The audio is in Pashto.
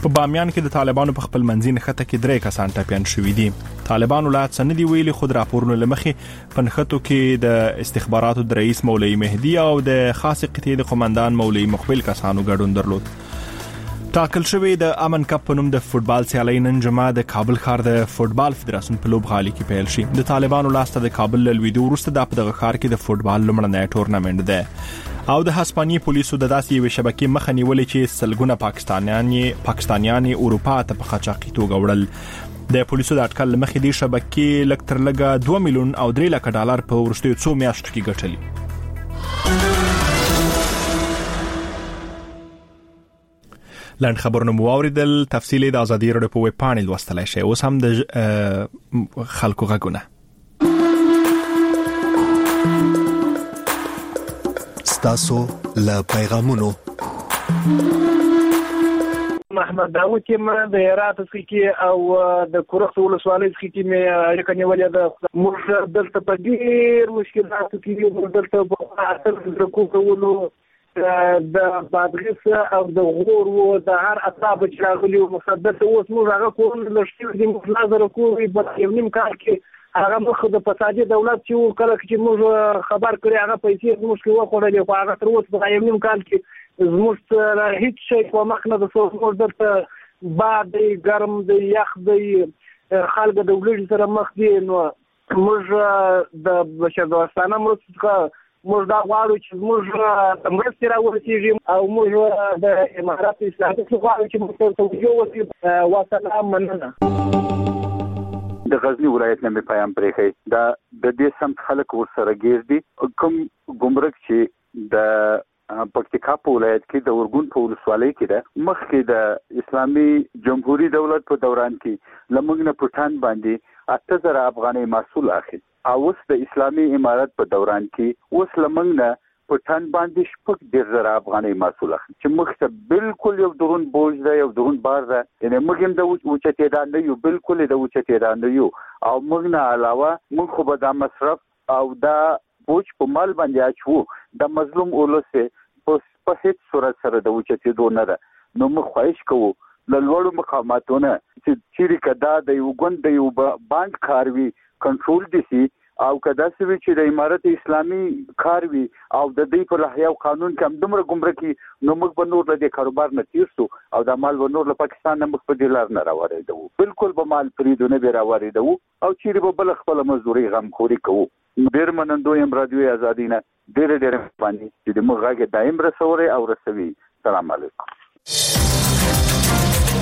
په بامیان کې د طالبانو په خپل منځي نښته کې 3 کسان ټپيان شوي دي. طالبانو لا څه نه دي ویلي، خو د راپورونو له مخې په نښتو کې د استخباراتو د رئیس مولوي مهدي او د خاص قطعې د قومندان مولوي مقبل کسانو ګډون درلود. ټاکل شوی د امن کپ په نوم د فوتبال سیالۍ نن جمعه د کابل ښار د فوتبال فدراسیون په لوبغالي کې پیل شي. د طالبانو لاسته د کابل له لویدو وروسته د دغه ښار کې د فوتبال لومړنی ټورنمنت ده. او د هسپانیې پولیسو د داسې یوې شبکې مخه نیولې چې سلګونه پاکستانیان اروپا ته په قاچاقي توګه وړل. د پولیسو د اټکل مخې دې شبکې لږ تر لږه 2 میلیون او 3 لک ډالر په وروستیو 2 میاشتو کې ګټلي. لاند خبرونه مو اوریدل، تفصیلی د ازادي راډیو په ویب پاڼې لوستلای شئ. اوس هم د خلکو غږونه. ستاسو له پیغامونو محمد داوود چې د هرات څخه او د کورخ ولسوالۍ څخه مې اړیکه نیولې ده. موږ دلته په ډېر مشکلاتو کې یو، دلته په اصل د کوکولو د بادغیس او د غور او د هر اطراف چې راغلي او مصدق اوس موږ هغه کورونه لشتي دي. موږ نظر کوو په یو نیم کال کې هغه مخ د فسادي دولت چې کله چې موږ خبر کړی هغه پیسې موږ کې وخوړلې، خو هغه تر اوسه په یو نیم کال کې زموږ هیڅ شی په مخ نه د موږ دلته باد دی، ګرم دی، یخ دی، خلک د ولې سره مخ دي. نو موږ د بشردوستانه مرسته موږ دا غواړو چې موږ مرستې راورسېږي او موږ د امارات اسلامي غواړو چې موږ ته توجه وکړي. وسلام، مننه. د غزنی ولایت نه پیغام پرېږي دا د دې سمت خلک ورسره ګیر دي. کوم ګمرک چې د پکتیکا په ولایت کې د ورګون په ولسوالۍ کې ده، مخکې د اسلامي جمهوریت دولت په دوران کې لمونږ نه پټان باندې 8000 افغانۍ محصول اخیست. او اوس د اسلامي امارت په دوران کې اوس لمنګ نه په ټن باندې 10,000 افغانۍ محصول اخلي چې موږ ته بالکل یو درون بوج ده، یو درون بار ده. یعنی موږ هم د اوچتېدان نه یو، بالکل د اوچتېدان نه یو. او موږ نه علاوه موږ خو به دا مصرف او دا بوج په مال باندې اچو، د مظلوم اولس په هیڅ صورت سره د اوچتېدو نه ده. نو موږ خواهش کوو له لوړو مقاماتونه چې چیرې کدا د یو ګوند د یو بانک کاروي کنټرول دي سي، او کدا سوي چې د امارت اسلامي کار وي او د دې په لایحه او قانون کې هم دومره ګمرکي، نو موږ به نور د کاروبار نه تیر شو او د مال و نور له پاکستان نه موږ په ډیلر نه راوړېدو. بالکل به مال پریدونه به راوړېدو او چیرې به بل خپل مزدوري غمخوري کوو. ډېر منندوی ام رادیو ازادي نه ډېر باندې چې موږ غږ دایم رسوري او رسوي. سلام علیکم.